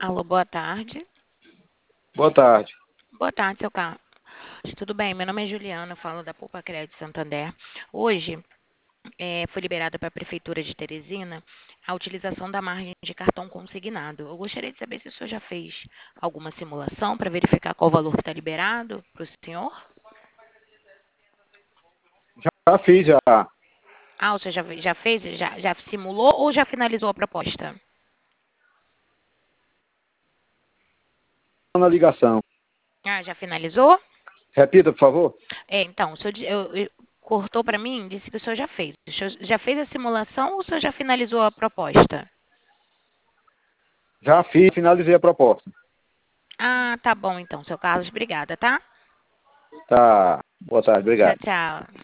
Alô, boa tarde. Boa tarde. Boa tarde, seu Carlos. Tudo bem? Meu nome é Juliana, eu falo da Poupa Crédito Santander. Hoje foi liberada para a Prefeitura de Teresina a utilização da margem de cartão consignado. Eu gostaria de saber se o senhor já fez alguma simulação para verificar qual valor que está liberado para o senhor? Já fiz já Ah, o senhor já fez? Já simulou ou já finalizou a proposta? na ligação. Ah, já finalizou? Repita, por favor. Então, o senhor cortou para mim, disse que o senhor já fez. O senhor já fez a simulação ou o senhor já finalizou a proposta? Já fiz, finalizei a proposta. Ah, tá bom então, seu Carlos. Obrigada, tá? Tá. Boa tarde, Tchau, obrigado. tchau.